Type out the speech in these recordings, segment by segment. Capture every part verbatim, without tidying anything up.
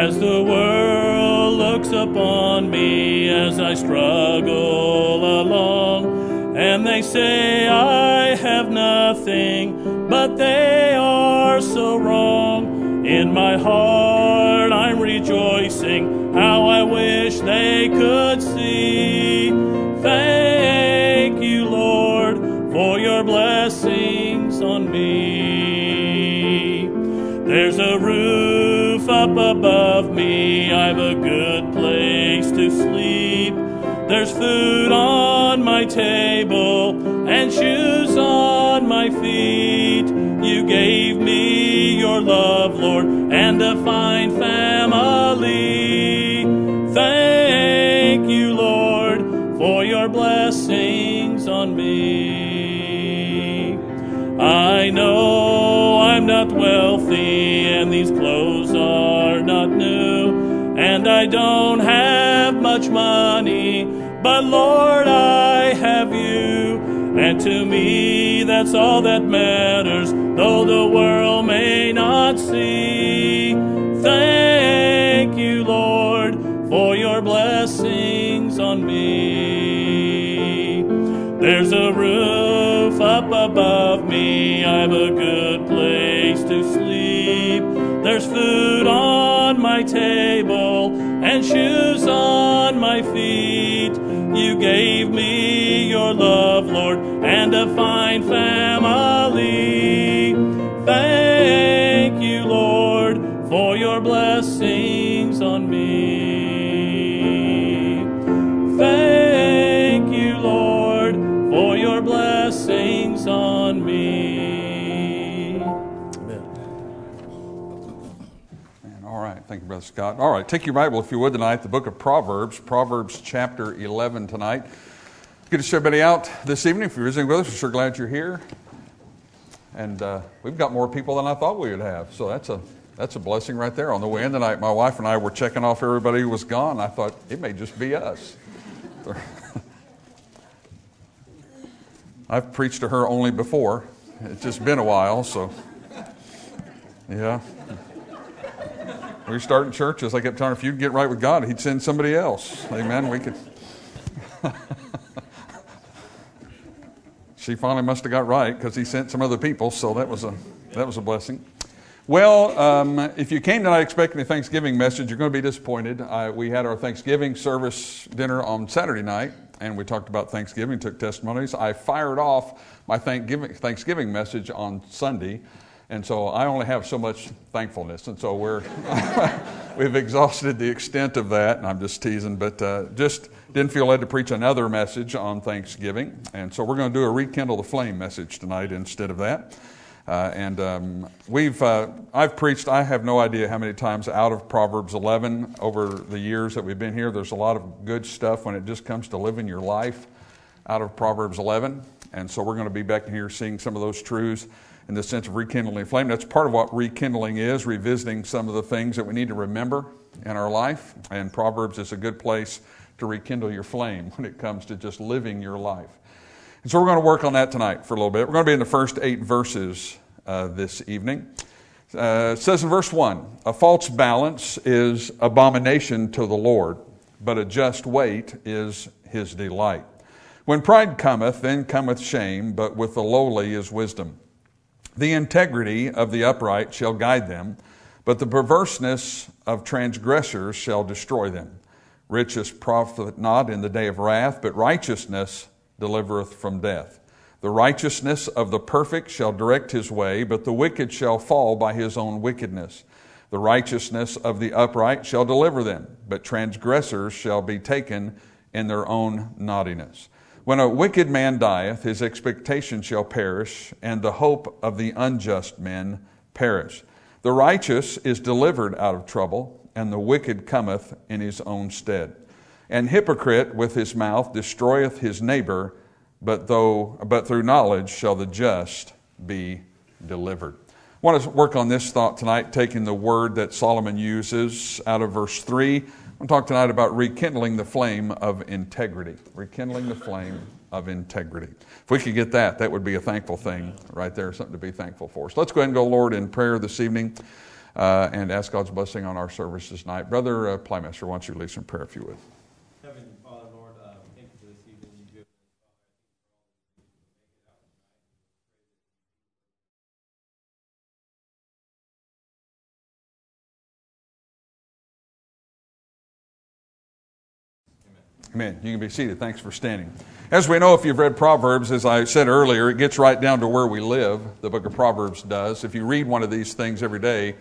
As the world looks upon me as I struggle along, and they say I have nothing, but they are so wrong. In my heart I'm rejoicing, how I wish they could see. Thank you, Lord, for your blessings on me. There's a roof up above me, I've a good place to sleep. There's food on my table and shoes on my feet. You gave me your love, Lord, and a fine family. Thank you, Lord, for your blessings on me. I know I'm not wealthy and these clothes are not new, and I don't have much money, but Lord, I have you, and to me that's all that matters, though the world may not see. Thank you, Lord, for your blessings on me. There's a roof up above me, I've a good place to sleep. There's food on my table and shoes on my feet. You gave me your love, Lord, and a fine family. Thank you, Lord, for your blessings on me. Thank you, Lord, for your blessings on me. Amen. Man, all right. Thank you, Brother Scott. All right. Take your Bible, if you would, tonight, the book of Proverbs, Proverbs chapter eleven tonight. Good to see everybody out this evening. If you're visiting with us, we're sure glad you're here. And uh, we've got more people than I thought we would have. So that's a that's a blessing right there. On the way in tonight, my wife and I were checking off everybody who was gone. I thought it may just be us. I've preached to her only before. It's just been a while, so yeah. We were starting churches. I kept telling her, if you'd get right with God, He'd send somebody else. Amen. We could. She finally must have got right because He sent some other people, so that was a that was a blessing. Well, um, if you came tonight expecting a Thanksgiving message, you're going to be disappointed. I, we had our Thanksgiving service dinner on Saturday night, and we talked about Thanksgiving, took testimonies. I fired off my Thanksgiving, Thanksgiving message on Sunday, and so I only have so much thankfulness, and so we're we've exhausted the extent of that, and I'm just teasing, but uh, just didn't feel led to preach another message on Thanksgiving, and so we're going to do a Rekindle the Flame message tonight instead of that. Uh, and um, we've, uh, I've preached, I have no idea how many times out of Proverbs eleven over the years that we've been here. There's a lot of good stuff when it just comes to living your life out of Proverbs eleven. And so we're going to be back here seeing some of those truths in the sense of rekindling a flame. That's part of what rekindling is, revisiting some of the things that we need to remember in our life. And Proverbs is a good place to rekindle your flame when it comes to just living your life. And so we're going to work on that tonight for a little bit. We're going to be in the first eight verses uh, this evening. Uh, it says in verse one, a false balance is abomination to the Lord, but a just weight is His delight. When pride cometh, then cometh shame, but with the lowly is wisdom. The integrity of the upright shall guide them, but the perverseness of transgressors shall destroy them. Riches profit not in the day of wrath, but righteousness delivereth from death. The righteousness of the perfect shall direct his way, but the wicked shall fall by his own wickedness. The righteousness of the upright shall deliver them, but transgressors shall be taken in their own naughtiness. When a wicked man dieth, his expectation shall perish, and the hope of the unjust men perish. The righteous is delivered out of trouble, and the wicked cometh in his own stead. An hypocrite with his mouth destroyeth his neighbor, but though but through knowledge shall the just be delivered. I want to work on this thought tonight, taking the word that Solomon uses out of verse three. I'm going to talk tonight about rekindling the flame of integrity. Rekindling the flame of integrity. If we could get that, that would be a thankful thing right there, something to be thankful for. So let's go ahead and go, Lord, in prayer this evening. uh, and ask God's blessing on our service this night. Brother uh, Plymaster, why don't you lead some prayer if you would. Heavenly Father, Lord, uh, thank you for this evening you've given us. Amen. You can be seated. Thanks for standing. As we know, if you've read Proverbs, as I said earlier, it gets right down to where we live. The book of Proverbs does. If you read one of these things every day,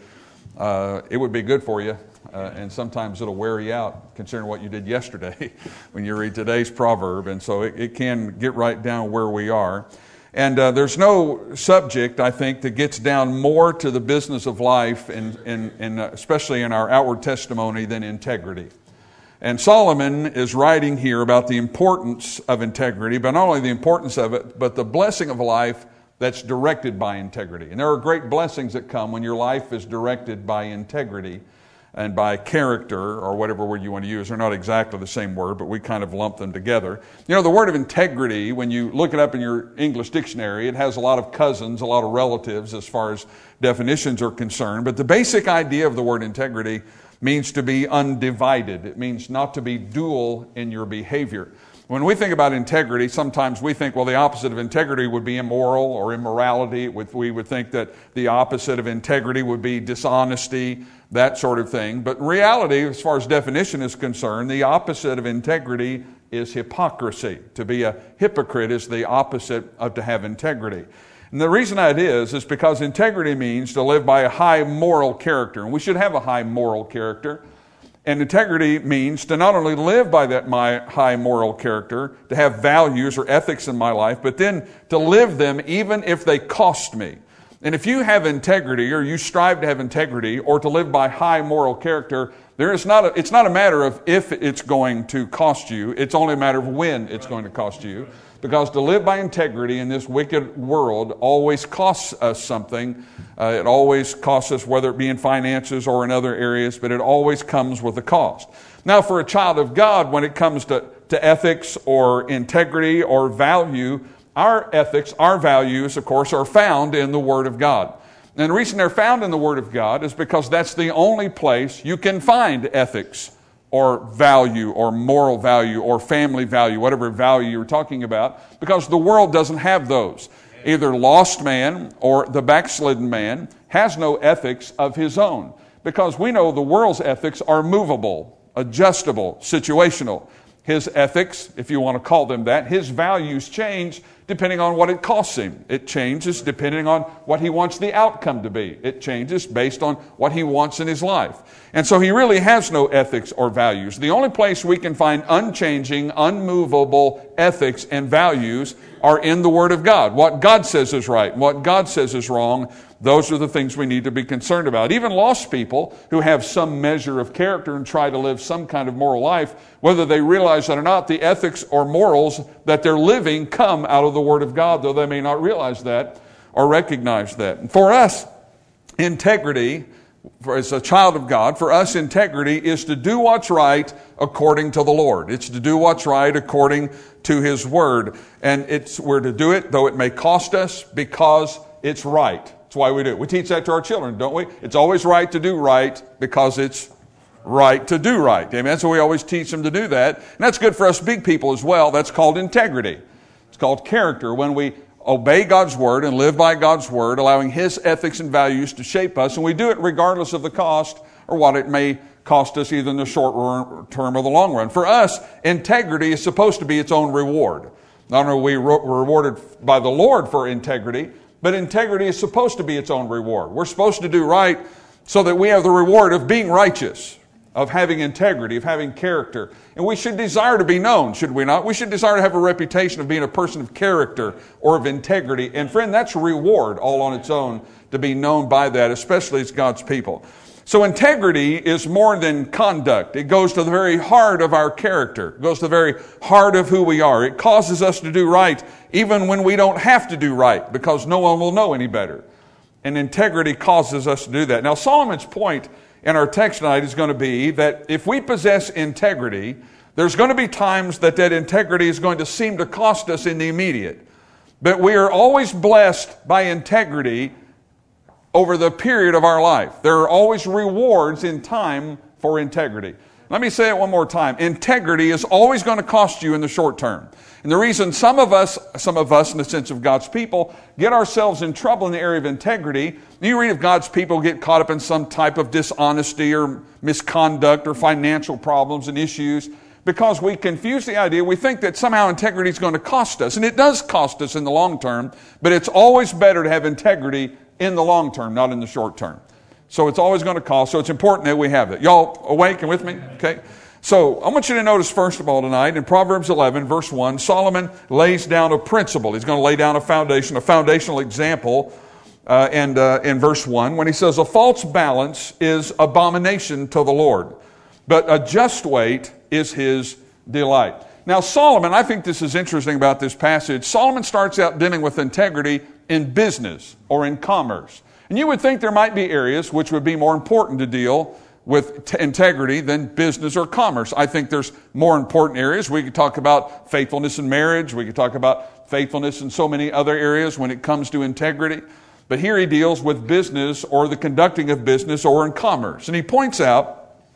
uh, it would be good for you. Uh, and sometimes it'll wear you out, considering what you did yesterday when you read today's proverb. And so it, it can get right down where we are. And uh, there's no subject, I think, that gets down more to the business of life, and, and, and uh, especially in our outward testimony, than integrity. And Solomon is writing here about the importance of integrity, but not only the importance of it, but the blessing of a life that's directed by integrity. And there are great blessings that come when your life is directed by integrity and by character, or whatever word you want to use. They're not exactly the same word, but we kind of lump them together. You know, the word of integrity, when you look it up in your English dictionary, it has a lot of cousins, a lot of relatives as far as definitions are concerned. But the basic idea of the word integrity means to be undivided. It means not to be dual in your behavior. When we think about integrity, sometimes we think, well, the opposite of integrity would be immoral or immorality. We would think that the opposite of integrity would be dishonesty, that sort of thing. But in reality, as far as definition is concerned, the opposite of integrity is hypocrisy. To be a hypocrite is the opposite of to have integrity. And the reason that is, is because integrity means to live by a high moral character. And we should have a high moral character. And integrity means to not only live by that my high moral character, to have values or ethics in my life, but then to live them even if they cost me. And if you have integrity, or you strive to have integrity, or to live by high moral character, there is not a, it's not a matter of if it's going to cost you. It's only a matter of when it's going to cost you. Because to live by integrity in this wicked world always costs us something. Uh, it always costs us, whether it be in finances or in other areas, but it always comes with a cost. Now, for a child of God, when it comes to, to ethics or integrity or value, our ethics, our values, of course, are found in the Word of God. And the reason they're found in the Word of God is because that's the only place you can find ethics or value or moral value or family value, whatever value you're talking about, because the world doesn't have those. Either lost man or the backslidden man has no ethics of his own, because we know the world's ethics are movable, adjustable, situational. His ethics, if you want to call them that, his values change depending on what it costs him. It changes depending on what he wants the outcome to be. It changes based on what he wants in his life. And so he really has no ethics or values. The only place we can find unchanging, unmovable ethics and values are in the Word of God. What God says is right, what God says is wrong, those are the things we need to be concerned about. Even lost people who have some measure of character and try to live some kind of moral life, whether they realize that or not, the ethics or morals that they're living come out of the Word of God, though they may not realize that or recognize that. And for us, integrity, for as a child of God, for us integrity is to do what's right according to the Lord. It's to do what's right according to His Word. And it's we're to do it, though it may cost us, because it's right. That's why we do it. We teach that to our children, don't we? It's always right to do right because it's right to do right. Amen. So we always teach them to do that. And that's good for us big people as well. That's called integrity. It's called character. When we obey God's Word and live by God's Word, allowing His ethics and values to shape us, and we do it regardless of the cost or what it may cost us, either in the short term or the long run. For us, integrity is supposed to be its own reward. Not only are we rewarded by the Lord for integrity, but integrity is supposed to be its own reward. We're supposed to do right so that we have the reward of being righteous, of having integrity, of having character. And we should desire to be known, should we not? We should desire to have a reputation of being a person of character or of integrity. And friend, that's a reward all on its own, to be known by that, especially as God's people. So integrity is more than conduct. It goes to the very heart of our character. It goes to the very heart of who we are. It causes us to do right even when we don't have to do right, because no one will know any better. And integrity causes us to do that. Now, Solomon's point in our text tonight is going to be that if we possess integrity, there's going to be times that that integrity is going to seem to cost us in the immediate. But we are always blessed by integrity over the period of our life. There are always rewards in time for integrity. Let me say it one more time. Integrity is always going to cost you in the short term. And the reason some of us, some of us in the sense of God's people, get ourselves in trouble in the area of integrity, you read of God's people get caught up in some type of dishonesty or misconduct or financial problems and issues, because we confuse the idea. We think that somehow integrity is going to cost us. And it does cost us in the long term, but it's always better to have integrity in the long term, not in the short term. So it's always going to cost. So it's important that we have it. Y'all awake and with me? Okay. So I want you to notice, first of all, tonight, in Proverbs eleven, verse one, Solomon lays down a principle. He's going to lay down a foundation, a foundational example. Uh, and uh, in verse one, when he says, a false balance is abomination to the Lord, but a just weight is his delight. Now, Solomon, I think this is interesting about this passage. Solomon starts out dealing with integrity in business or in commerce. And you would think there might be areas which would be more important to deal with t- integrity than business or commerce. I think there's more important areas. We could talk about faithfulness in marriage. We could talk about faithfulness in so many other areas when it comes to integrity. But here he deals with business or the conducting of business or in commerce. And he points out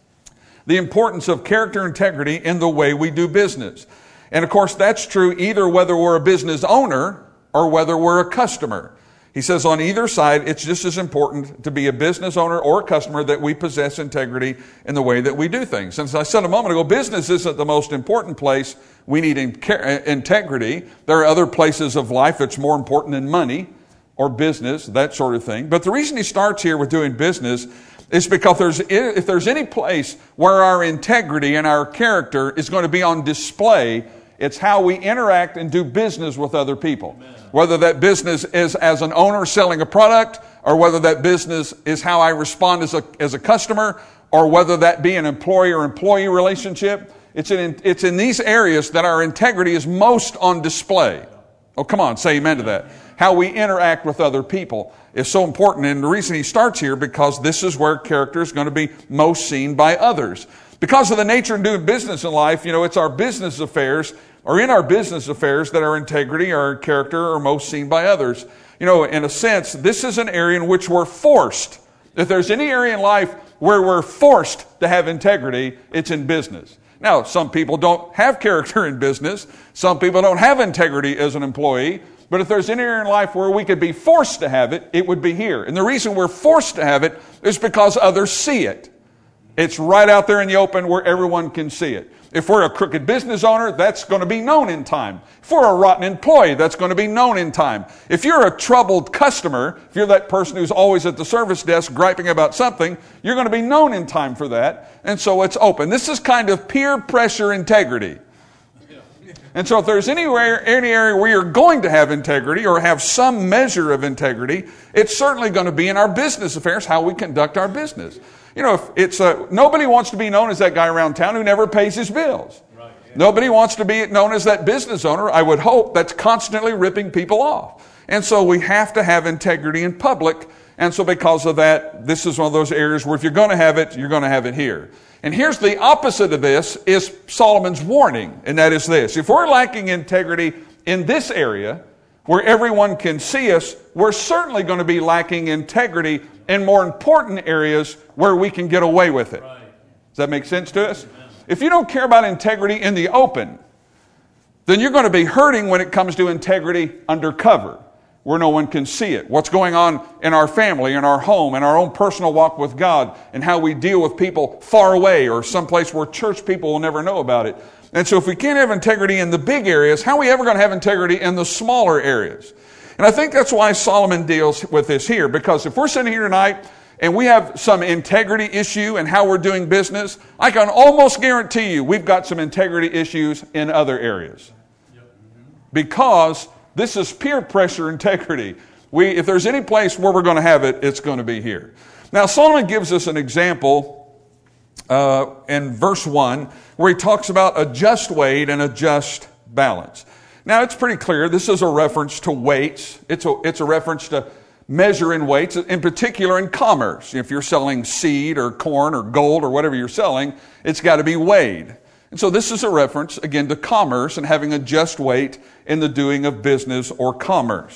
the importance of character integrity in the way we do business. And of course, that's true either whether we're a business owner or whether we're a customer. He says on either side, it's just as important to be a business owner or a customer that we possess integrity in the way that we do things. And as I said a moment ago, business isn't the most important place we need in- integrity. There are other places of life that's more important than money or business, that sort of thing. But the reason he starts here with doing business is because there's, if there's any place where our integrity and our character is going to be on display, it's how we interact and do business with other people. Amen. Whether that business is as an owner selling a product, or whether that business is how I respond as a, as a customer, or whether that be an employee or employee relationship. It's in, it's in these areas that our integrity is most on display. Oh, come on, say amen to that. How we interact with other people is so important. And the reason he starts here, because this is where character is going to be most seen by others. Because of the nature of doing business in life, you know, it's our business affairs, or in our business affairs, that our integrity or our character are most seen by others. You know, in a sense, this is an area in which we're forced. If there's any area in life where we're forced to have integrity, it's in business. Now, some people don't have character in business. Some people don't have integrity as an employee. But if there's any area in life where we could be forced to have it, it would be here. And the reason we're forced to have it is because others see it. It's right out there in the open where everyone can see it. If we're a crooked business owner, that's going to be known in time. If we're a rotten employee, that's going to be known in time. If you're a troubled customer, if you're that person who's always at the service desk griping about something, you're going to be known in time for that. And so it's open. This is kind of peer pressure integrity. And so if there's anywhere, any area where you're going to have integrity or have some measure of integrity, it's certainly going to be in our business affairs, how we conduct our business. You know, if it's a, nobody wants to be known as that guy around town who never pays his bills. Right, yeah. Nobody wants to be known as that business owner, I would hope, that's constantly ripping people off. And so we have to have integrity in public. And so because of that, this is one of those areas where if you're going to have it, you're going to have it here. And here's the opposite of this is Solomon's warning, and that is this. If we're lacking integrity in this area, where everyone can see us, we're certainly going to be lacking integrity in more important areas where we can get away with it. Right. Does that make sense to us? Amen. If you don't care about integrity in the open, then you're going to be hurting when it comes to integrity undercover, where no one can see it. What's going on in our family, in our home, in our own personal walk with God, and how we deal with people far away or someplace where church people will never know about it. And so if we can't have integrity in the big areas, how are we ever going to have integrity in the smaller areas? And I think that's why Solomon deals with this here, because if we're sitting here tonight and we have some integrity issue in how we're doing business, I can almost guarantee you we've got some integrity issues in other areas. Because this is peer pressure integrity. We, if there's any place where we're going to have it, it's going to be here. Now, Solomon gives us an example uh, in verse one where he talks about a just weight and a just balance. Now, it's pretty clear. This is a reference to weights. It's a, it's a reference to measuring weights, in particular in commerce. If you're selling seed or corn or gold or whatever you're selling, it's got to be weighed. And so this is a reference, again, to commerce and having a just weight in the doing of business or commerce.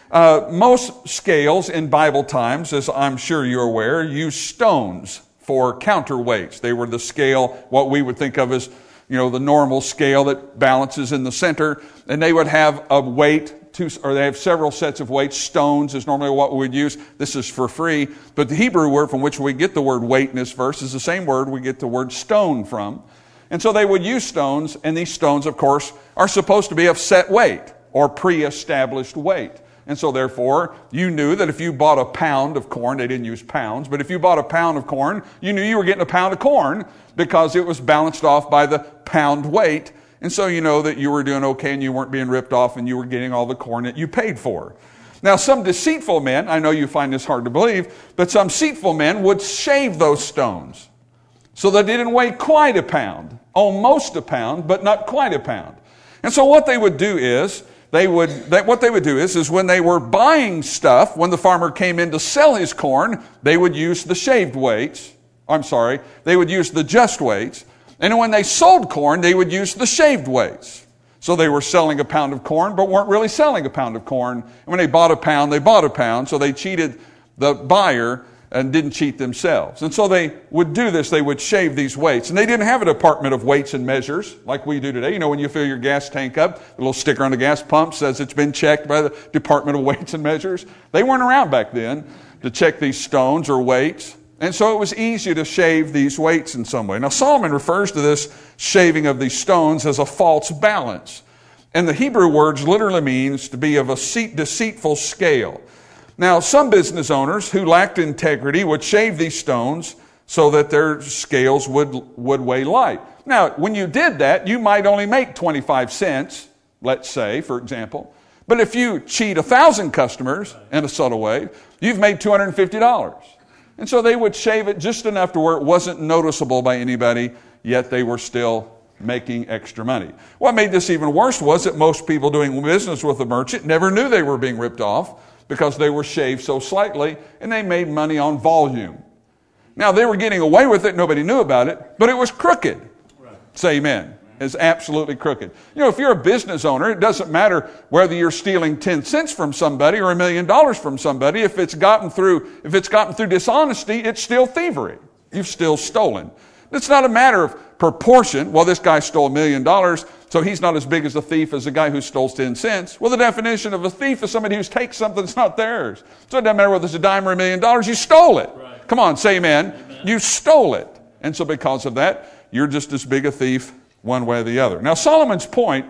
Uh, most scales in Bible times, as I'm sure you're aware, use stones for counterweights. They were the scale, what we would think of as, you know, the normal scale that balances in the center. And they would have a weight, two, or they have several sets of weights. Stones is normally what we would use. This is for free. But the Hebrew word from which we get the word weight in this verse is the same word we get the word stone from. And so they would use stones, and these stones, of course, are supposed to be of set weight or pre-established weight. And so therefore, you knew that if you bought a pound of corn, they didn't use pounds, but if you bought a pound of corn, you knew you were getting a pound of corn because it was balanced off by the pound weight. And so you know that you were doing okay and you weren't being ripped off and you were getting all the corn that you paid for. Now, some deceitful men, I know you find this hard to believe, but some deceitful men would shave those stones so that they didn't weigh quite a pound, almost a pound, but not quite a pound. And so what they would do is, They would, they, what they would do is, is when they were buying stuff, when the farmer came in to sell his corn, they would use the shaved weights. I'm sorry, they would use the just weights. And when they sold corn, they would use the shaved weights. So they were selling a pound of corn, but weren't really selling a pound of corn. And when they bought a pound, they bought a pound. So they cheated the buyer and didn't cheat themselves. And so they would do this. They would shave these weights. And they didn't have a department of weights and measures like we do today. You know, when you fill your gas tank up, the little sticker on the gas pump says it's been checked by the Department of Weights and Measures. They weren't around back then to check these stones or weights. And so it was easy to shave these weights in some way. Now, Solomon refers to this shaving of these stones as a false balance. And the Hebrew words literally means to be of a deceitful scale. Now, some business owners who lacked integrity would shave these stones so that their scales would, would weigh light. Now, when you did that, you might only make twenty-five cents, let's say, for example. But if you cheat a thousand customers in a subtle way, you've made two hundred fifty dollars. And so they would shave it just enough to where it wasn't noticeable by anybody, yet they were still making extra money. What made this even worse was that most people doing business with a merchant never knew they were being ripped off, because they were shaved so slightly, and they made money on volume. Now, they were getting away with it. Nobody knew about it, but it was crooked. Right. Say amen. It's absolutely crooked. You know, if you're a business owner, it doesn't matter whether you're stealing ten cents from somebody or a million dollars from somebody. If it's gotten through, if it's gotten through dishonesty, it's still thievery. You've still stolen. It's not a matter of proportion. Well, this guy stole a million dollars, so he's not as big as a thief as the guy who stole ten cents. Well, the definition of a thief is somebody who takes something that's not theirs. So it doesn't matter whether it's a dime or a million dollars, you stole it. Right. Come on, say amen. Amen. You stole it. And so because of that, you're just as big a thief one way or the other. Now, Solomon's point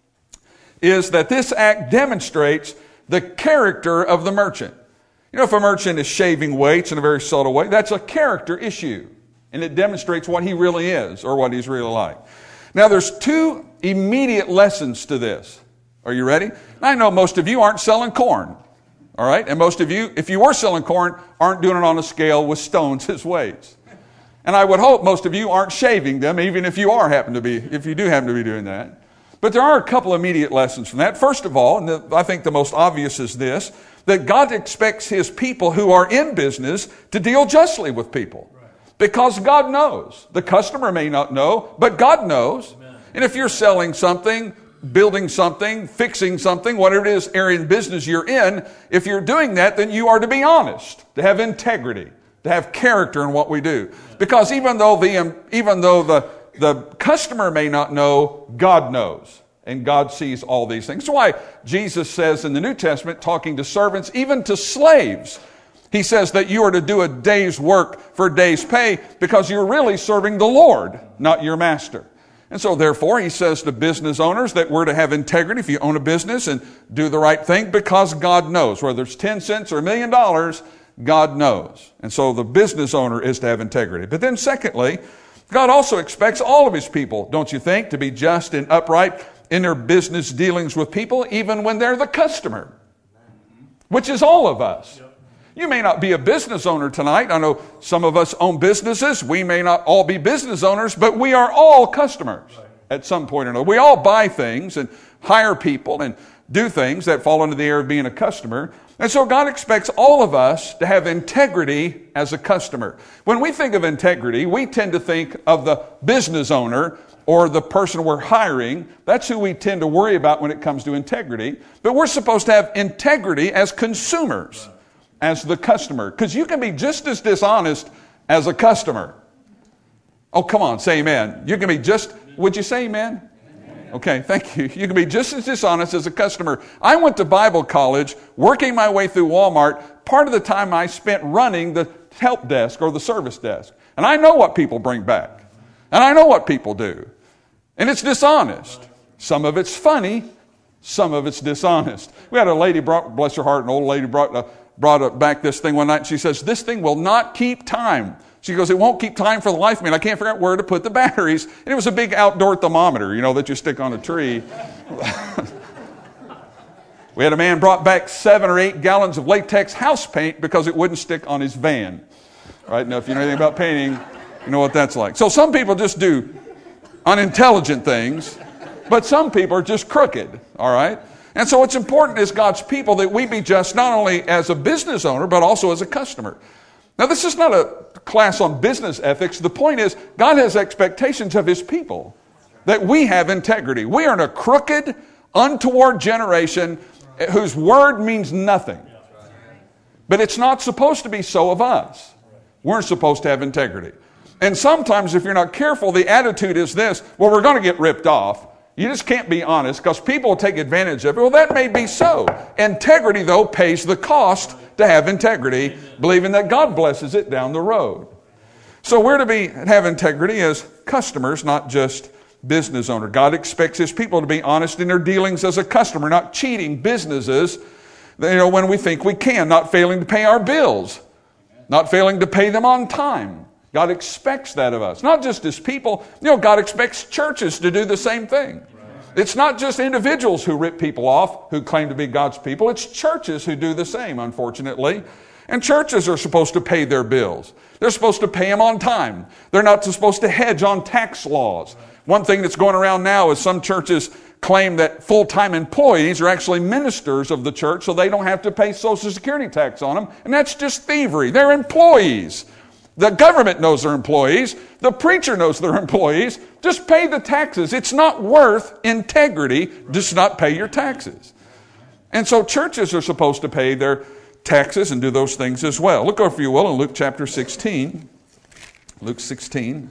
is that this act demonstrates the character of the merchant. You know, if a merchant is shaving weights in a very subtle way, that's a character issue. And it demonstrates what he really is or what he's really like. Now, there's two immediate lessons to this. Are you ready? I know most of you aren't selling corn. All right? And most of you, if you were selling corn, aren't doing it on a scale with stones as weights. And I would hope most of you aren't shaving them, even if you are happen to be, if you do happen to be doing that. But there are a couple of immediate lessons from that. First of all, and the, I think the most obvious is this, that God expects His people who are in business to deal justly with people. Because God knows. The customer may not know, but God knows. Amen. And if you're selling something, building something, fixing something, whatever it is area in business you're in, if you're doing that, then you are to be honest, to have integrity, to have character in what we do. Because even though the even though the, the customer may not know, God knows. And God sees all these things. That's why Jesus says in the New Testament, talking to servants, even to slaves, He says that you are to do a day's work for a day's pay because you're really serving the Lord, not your master. And so therefore, He says to business owners that we're to have integrity if you own a business and do the right thing because God knows. Whether it's ten cents or a million dollars, God knows. And so the business owner is to have integrity. But then secondly, God also expects all of His people, don't you think, to be just and upright in their business dealings with people, even when they're the customer, which is all of us. You may not be a business owner tonight. I know some of us own businesses. We may not all be business owners, but we are all customers at some point or another. We all buy things and hire people and do things that fall under the area of being a customer. And so God expects all of us to have integrity as a customer. When we think of integrity, we tend to think of the business owner or the person we're hiring. That's who we tend to worry about when it comes to integrity. But we're supposed to have integrity as consumers, as the customer. Because you can be just as dishonest as a customer. Oh, come on, say amen. You can be just, would you say amen? Okay, thank you. You can be just as dishonest as a customer. I went to Bible college, working my way through Walmart. Part of the time I spent running the help desk or the service desk. And I know what people bring back. And I know what people do. And it's dishonest. Some of it's funny. Some of it's dishonest. We had a lady, brought, bless her heart, an old lady brought, uh, brought up back this thing one night. And she says, this thing will not keep time. She goes, it won't keep time for the life of me. And I can't figure out where to put the batteries. And it was a big outdoor thermometer, you know, that you stick on a tree. We had a man brought back seven or eight gallons of latex house paint because it wouldn't stick on his van. Right? Now, if you know anything about painting, you know what that's like. So some people just do unintelligent things, but some people are just crooked. All right? And so what's important is God's people that we be just not only as a business owner, but also as a customer. Now, this is not a class on business ethics. The point is, God has expectations of His people, that we have integrity. We are in a crooked, untoward generation whose word means nothing. But it's not supposed to be so of us. We're supposed to have integrity. And sometimes, if you're not careful, the attitude is this, well, we're going to get ripped off. You just can't be honest because people will take advantage of it. Well, that may be so. Integrity, though, pays the cost to have integrity, believing that God blesses it down the road. So we're to be have integrity as customers, not just business owner. God expects His people to be honest in their dealings as a customer, not cheating businesses, you know, when we think we can, not failing to pay our bills, not failing to pay them on time. God expects that of us, not just as people. You know, God expects churches to do the same thing. It's not just individuals who rip people off who claim to be God's people. It's churches who do the same, unfortunately. And churches are supposed to pay their bills. They're supposed to pay them on time. They're not supposed to hedge on tax laws. One thing that's going around now is some churches claim that full-time employees are actually ministers of the church, so they don't have to pay Social Security tax on them. And that's just thievery. They're employees. The government knows they're employees. The preacher knows they're employees. Just pay the taxes. It's not worth integrity. Just not pay your taxes. And so churches are supposed to pay their taxes and do those things as well. Look over, if you will, in Luke chapter sixteen. Luke sixteen.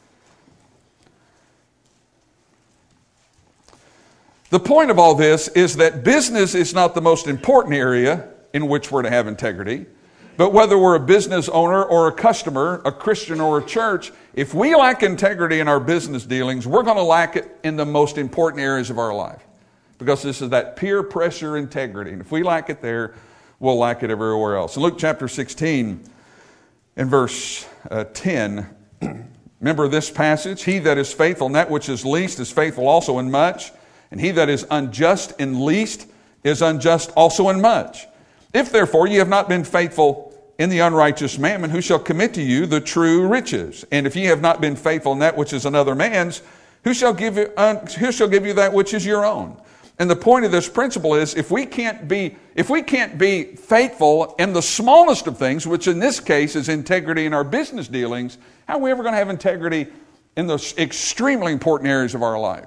The point of all this is that business is not the most important area in which we're to have integrity. But whether we're a business owner or a customer, a Christian or a church, if we lack integrity in our business dealings, we're going to lack it in the most important areas of our life. Because this is that peer pressure integrity. And if we lack it there, we'll lack it everywhere else. In Luke chapter sixteen, in verse uh, ten, remember this passage? He that is faithful in that which is least is faithful also in much. And he that is unjust in least is unjust also in much. If therefore ye have not been faithful in the unrighteous mammon, who shall commit to you the true riches? And if ye have not been faithful in that which is another man's, who shall give you, uh, who shall give you that which is your own? And the point of this principle is, if we can't be, if we can't be faithful in the smallest of things, which in this case is integrity in our business dealings, how are we ever going to have integrity in those extremely important areas of our life?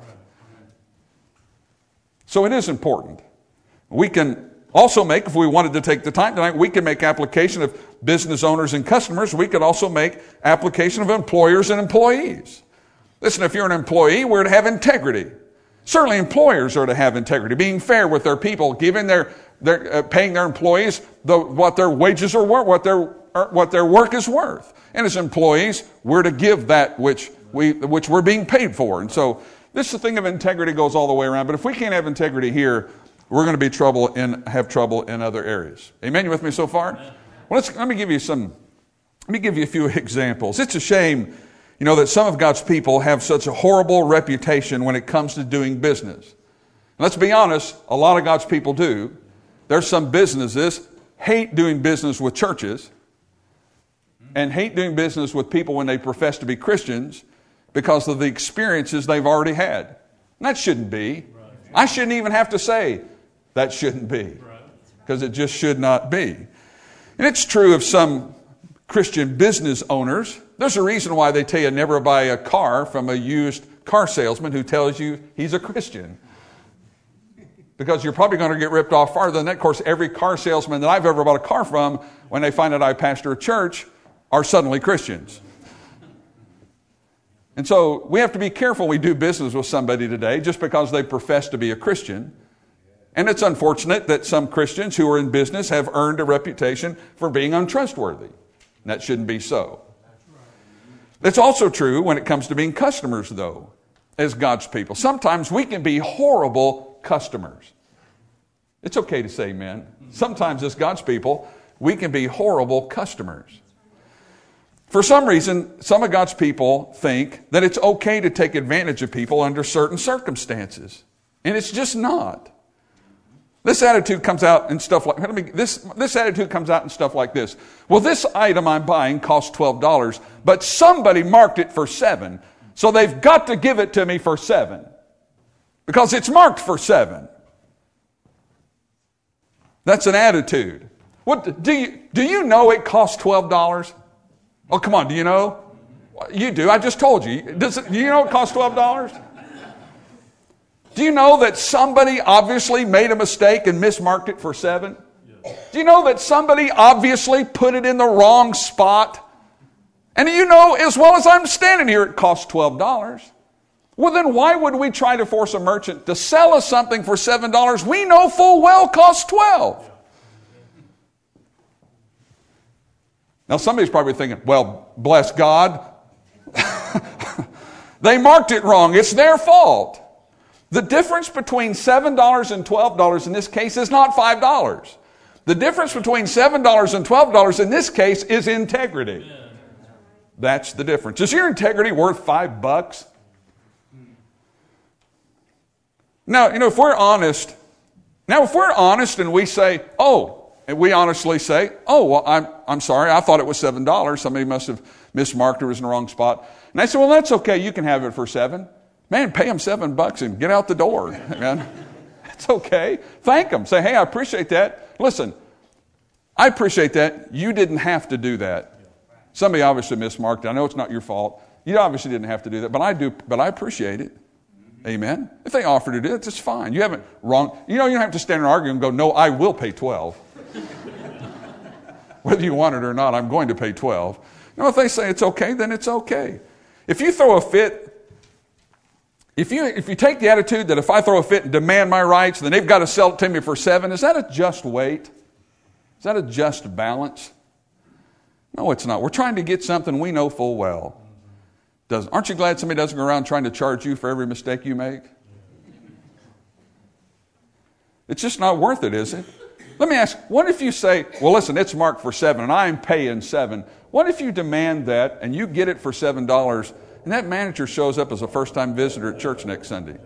So it is important. We can also make, if we wanted to take the time tonight, we can make application of business owners and customers. We could also make application of employers and employees. Listen, if you're an employee, we're to have integrity. Certainly employers are to have integrity, being fair with their people, giving their, their uh, paying their employees the, what their wages are worth, what their, what their work is worth. And as employees, we're to give that which, we, which we're being paid for. And so this thing of integrity goes all the way around. But if we can't have integrity here, we're going to be trouble and have trouble in other areas. Amen? You with me so far? Well, let's, let me give you some, let me give you a few examples. It's a shame, you know, that some of God's people have such a horrible reputation when it comes to doing business. And let's be honest, a lot of God's people do. There's some businesses hate doing business with churches and hate doing business with people when they profess to be Christians because of the experiences they've already had. And that shouldn't be. I shouldn't even have to say that shouldn't be, because it just should not be. And it's true of some Christian business owners. There's a reason why they tell you never buy a car from a used car salesman who tells you he's a Christian. Because you're probably going to get ripped off farther than that. Of course, every car salesman that I've ever bought a car from, when they find out I pastor a church, are suddenly Christians. And so we have to be careful we do business with somebody today just because they profess to be a Christian. And it's unfortunate that some Christians who are in business have earned a reputation for being untrustworthy. And that shouldn't be so. It's also true when it comes to being customers, though, as God's people. Sometimes we can be horrible customers. It's okay to say amen. Sometimes as God's people, we can be horrible customers. For some reason, some of God's people think that it's okay to take advantage of people under certain circumstances. And it's just not. This attitude comes out in stuff like, let me, this, this attitude comes out in stuff like this. Well, this item I'm buying costs twelve dollars, but somebody marked it for seven. So they've got to give it to me for seven. Because it's marked for seven. That's an attitude. What do you do you know it costs twelve dollars? Oh, come on, do you know? You do. I just told you. Does it, do you know it costs twelve dollars? Do you know that somebody obviously made a mistake and mismarked it for seven? Yes. Do you know that somebody obviously put it in the wrong spot? And you know as well as I'm standing here, it costs twelve dollars. Well, then why would we try to force a merchant to sell us something for seven dollars we know full well costs twelve dollars? Now, somebody's probably thinking, well, bless God. They marked it wrong. It's their fault. The difference between seven dollars and twelve dollars in this case is not five dollars. The difference between seven dollars and twelve dollars in this case is integrity. That's the difference. Is your integrity worth five bucks? Now, you know, if we're honest, now if we're honest and we say, oh, and we honestly say, oh, well, I'm I'm sorry, I thought it was seven dollars. Somebody must have mismarked or was in the wrong spot. And I said, well, that's okay. You can have it for seven. Man, pay them seven bucks and get out the door. Man, it's okay. Thank them. Say, hey, I appreciate that. Listen, I appreciate that. You didn't have to do that. Somebody obviously mismarked it. I know it's not your fault. You obviously didn't have to do that, but I do. But I appreciate it. Amen. If they offer to do it, it's fine. You haven't wrong. You know, you don't have to stand and argue and go, no, I will pay twelve. Whether you want it or not, I'm going to pay twelve. You know, if they say it's okay, then it's okay. If you throw a fit, if you if you take the attitude that if I throw a fit and demand my rights, then they've got to sell it to me for seven, is that a just weight? Is that a just balance? No, it's not. We're trying to get something we know full well. Doesn't, aren't you glad somebody doesn't go around trying to charge you for every mistake you make? It's just not worth it, is it? Let me ask, what if you say, well, listen, it's marked for seven and I'm paying seven. What if you demand that and you get it for seven dollars and that manager shows up as a first-time visitor at church next Sunday?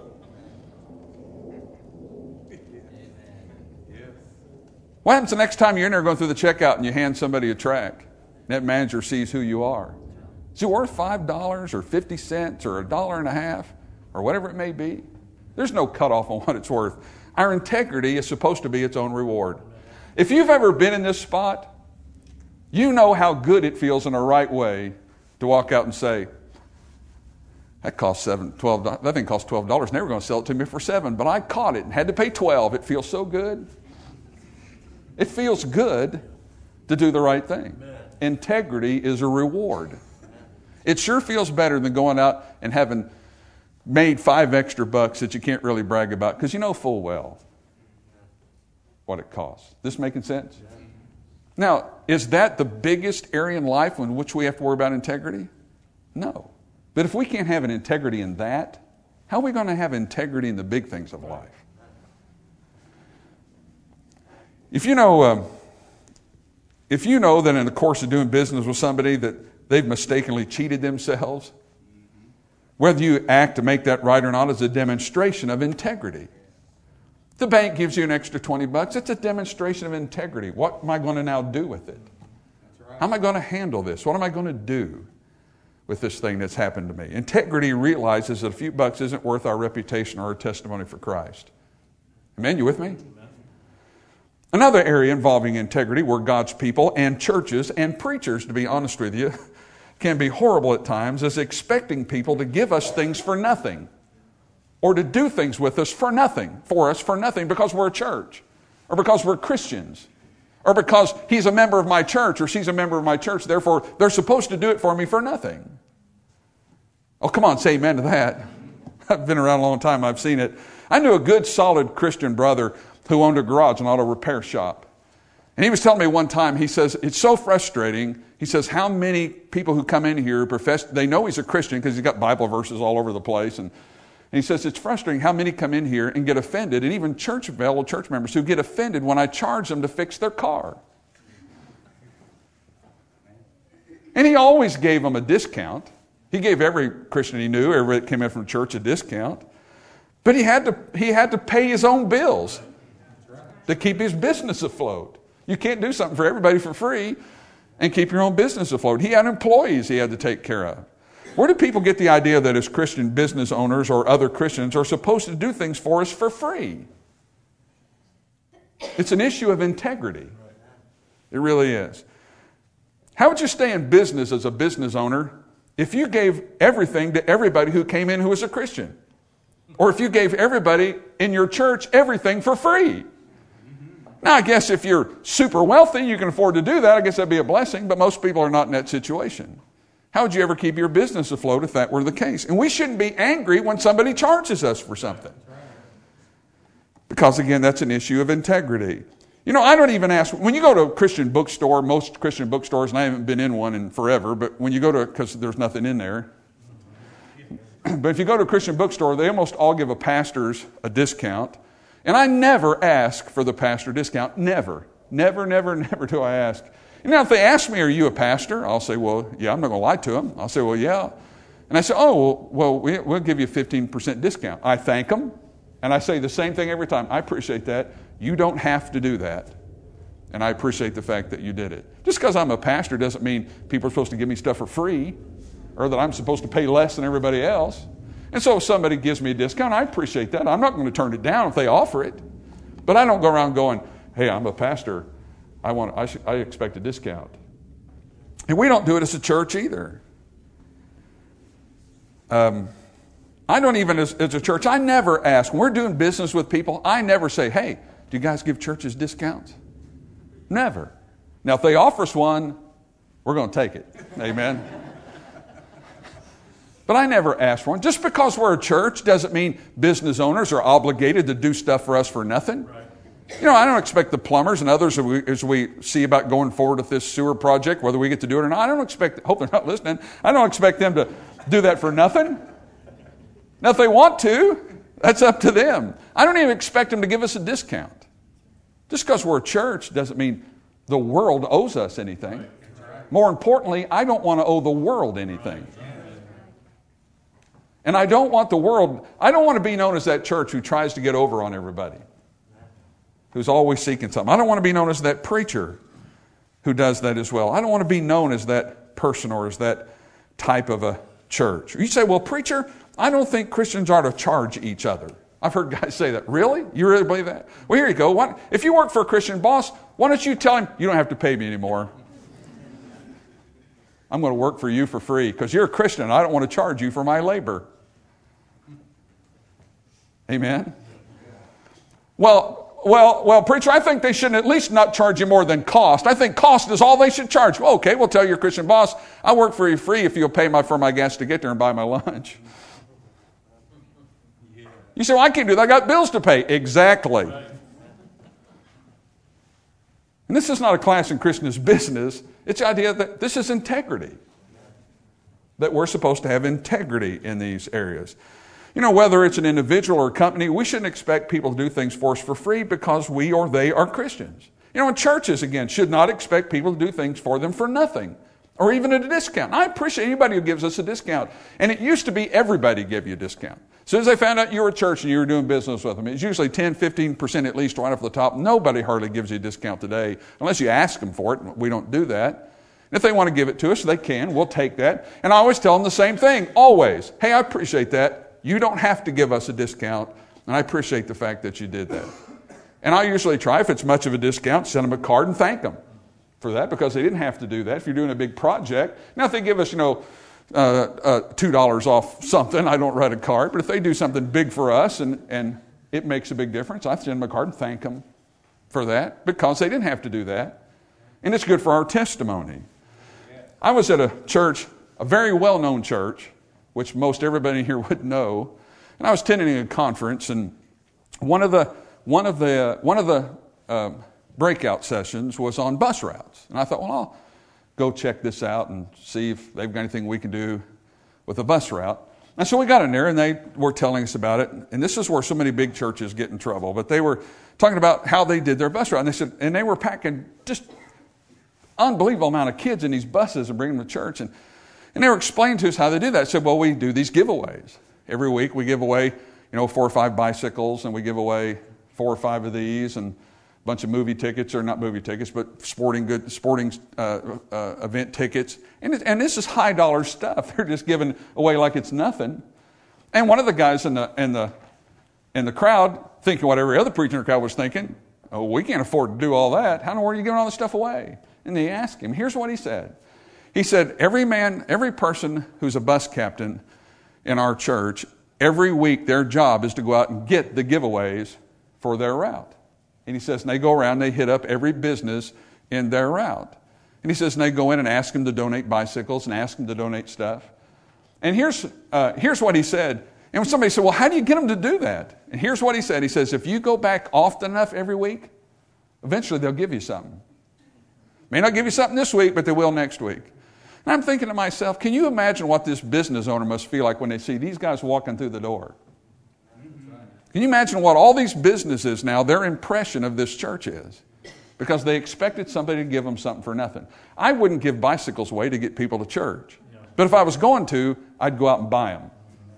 What happens the next time you're in there going through the checkout and you hand somebody a tract? And that manager sees who you are. Is it worth five dollars or fifty cents or a dollar and a half or whatever it may be? There's no cutoff on what it's worth. Our integrity is supposed to be its own reward. If you've ever been in this spot, you know how good it feels in a right way to walk out and say, that cost seven, twelve dollars. That thing cost twelve dollars. And they were going to sell it to me for seven, but I caught it and had to pay twelve. It feels so good. It feels good to do the right thing. Amen. Integrity is a reward. It sure feels better than going out and having made five extra bucks that you can't really brag about because you know full well what it costs. This making sense? Now, is that the biggest area in life in which we have to worry about integrity? No. But if we can't have an integrity in that, how are we going to have integrity in the big things of life? If you know, um, if you know that in the course of doing business with somebody that they've mistakenly cheated themselves, whether you act to make that right or not is a demonstration of integrity. The bank gives you an extra twenty bucks. It's a demonstration of integrity. What am I going to now do with it? How am I going to handle this? What am I going to do with this thing that's happened to me? Integrity realizes that a few bucks isn't worth our reputation or our testimony for Christ. Amen? You with me? Another area involving integrity where God's people and churches and preachers, to be honest with you, can be horrible at times is expecting people to give us things for nothing, or to do things with us for nothing, for us for nothing, because we're a church, or because we're Christians, or because he's a member of my church, or she's a member of my church, therefore they're supposed to do it for me for nothing. Oh, come on, say amen to that. I've been around a long time, I've seen it. I knew a good, solid Christian brother who owned a garage and auto repair shop. And he was telling me one time, he says, it's so frustrating. He says, how many people who come in here profess, they know he's a Christian because he's got Bible verses all over the place. And, and he says, it's frustrating how many come in here and get offended, and even church fellow church members who get offended when I charge them to fix their car. And he always gave them a discount. He gave every Christian he knew, everybody that came in from church, a discount. But he had to, he had to pay his own bills to keep his business afloat. You can't do something for everybody for free and keep your own business afloat. He had employees he had to take care of. Where do people get the idea that as Christian business owners or other Christians are supposed to do things for us for free? It's an issue of integrity. It really is. How would you stay in business as a business owner if you gave everything to everybody who came in who was a Christian? Or if you gave everybody in your church everything for free? Now, I guess if you're super wealthy, you can afford to do that. I guess that'd be a blessing, but most people are not in that situation. How would you ever keep your business afloat if that were the case? And we shouldn't be angry when somebody charges us for something. Because, again, that's an issue of integrity. You know, I don't even ask, when you go to a Christian bookstore, most Christian bookstores, and I haven't been in one in forever, but when you go to, because there's nothing in there, but if you go to a Christian bookstore, they almost all give a pastor's a discount. And I never ask for the pastor discount. Never. Never, never, never do I ask. And now if they ask me, are you a pastor? I'll say, well, yeah, I'm not going to lie to them. I'll say, well, yeah. And I say, oh, well, well we'll give you a fifteen percent discount. I thank them. And I say the same thing every time. I appreciate that. You don't have to do that. And I appreciate the fact that you did it. Just because I'm a pastor doesn't mean people are supposed to give me stuff for free, or that I'm supposed to pay less than everybody else. And so if somebody gives me a discount, I appreciate that. I'm not going to turn it down if they offer it. But I don't go around going, hey, I'm a pastor. I want, I, should, I expect a discount. And we don't do it as a church either. Um, I don't even, as, as a church, I never ask. When we're doing business with people, I never say, hey, do you guys give churches discounts? Never. Now, if they offer us one, we're going to take it. Amen. But I never ask for one. Just because we're a church doesn't mean business owners are obligated to do stuff for us for nothing. Right. You know, I don't expect the plumbers and others, as we, as we see about going forward with this sewer project, whether we get to do it or not, I don't expect, hope they're not listening, I don't expect them to do that for nothing. Now, if they want to, that's up to them. I don't even expect them to give us a discount. Just because we're a church doesn't mean the world owes us anything. Right. More importantly, I don't want to owe the world anything. Right. And I don't want the world, I don't want to be known as that church who tries to get over on everybody, who's always seeking something. I don't want to be known as that preacher who does that as well. I don't want to be known as that person or as that type of a church. You say, well, preacher, I don't think Christians are to charge each other. I've heard guys say that. Really? You really believe that? Well, here you go. Why, if you work for a Christian boss, why don't you tell him, you don't have to pay me anymore. I'm going to work for you for free because you're a Christian. I don't want to charge you for my labor. Amen? Well, well, well, preacher, I think they should at least not charge you more than cost. I think cost is all they should charge. Well, okay, we'll tell your Christian boss, I work for you free if you'll pay my, for my gas to get there and buy my lunch. You say, well, I can't do that. I got bills to pay. Exactly. And this is not a class in Christian's business. It's the idea that this is integrity. That we're supposed to have integrity in these areas. You know, whether it's an individual or a company, we shouldn't expect people to do things for us for free because we or they are Christians. You know, and churches, again, should not expect people to do things for them for nothing or even at a discount. I appreciate anybody who gives us a discount. And it used to be everybody give you a discount. As soon as they found out you were a church and you were doing business with them, it's usually ten, fifteen percent at least right off the top. Nobody hardly gives you a discount today unless you ask them for it. We don't do that. If they want to give it to us, they can. We'll take that. And I always tell them the same thing, always. Hey, I appreciate that. You don't have to give us a discount, and I appreciate the fact that you did that. And I usually try, if it's much of a discount, send them a card and thank them for that because they didn't have to do that. If you're doing a big project, now if they give us, you know, uh, uh, two dollars off something, I don't write a card, but if they do something big for us and, and it makes a big difference, I send them a card and thank them for that because they didn't have to do that. And it's good for our testimony. I was at a church, a very well-known church, which most everybody here would know, and I was attending a conference, and one of the one of the one of the uh, breakout sessions was on bus routes, and I thought, well, I'll go check this out and see if they've got anything we can do with a bus route. And so we got in there, and they were telling us about it, and this is where so many big churches get in trouble. But they were talking about how they did their bus route, and they said, and they were packing just unbelievable amount of kids in these buses and bringing them to church, and and they were explaining to us how they do that. I said, well, we do these giveaways. Every week we give away, you know, four or five bicycles, and we give away four or five of these, and a bunch of movie tickets, or not movie tickets, but sporting good, sporting uh, uh, event tickets. And, it, and this is high dollar stuff. They're just giving away like it's nothing. And one of the guys in the in the in the crowd, thinking what every other preacher in the crowd was thinking, oh, we can't afford to do all that. How in the world are you giving all this stuff away? And they asked him. Here's what he said. He said, every man, every person who's a bus captain in our church, every week their job is to go out and get the giveaways for their route. And he says, and they go around, they hit up every business in their route. And he says, and they go in and ask them to donate bicycles and ask them to donate stuff. And here's, uh, here's what he said. And when somebody said, well, how do you get them to do that? And here's what he said. He says, if you go back often enough every week, eventually they'll give you something. May not give you something this week, but they will next week. And I'm thinking to myself, can you imagine what this business owner must feel like when they see these guys walking through the door? Can you imagine what all these businesses now, their impression of this church is? Because they expected somebody to give them something for nothing. I wouldn't give bicycles away to get people to church. But if I was going to, I'd go out and buy them.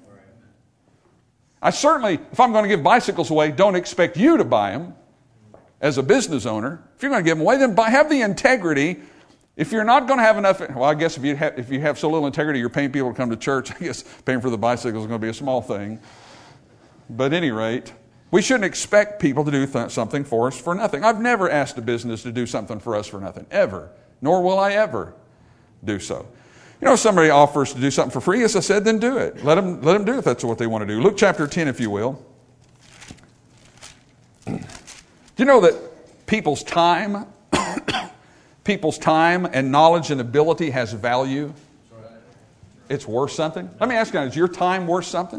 I certainly, if I'm going to give bicycles away, don't expect you to buy them as a business owner. If you're going to give them away, then buy, have the integrity. If you're not going to have enough, well, I guess if you have, if you have so little integrity, you're paying people to come to church, I guess paying for the bicycles is going to be a small thing. But at any rate, we shouldn't expect people to do th- something for us for nothing. I've never asked a business to do something for us for nothing, ever. Nor will I ever do so. You know, if somebody offers to do something for free, as I said, then do it. Let them, let them do it if that's what they want to do. Luke chapter ten, if you will. Do you know that people's time... People's time and knowledge and ability has value. It's worth something. Let me ask you, is your time worth something?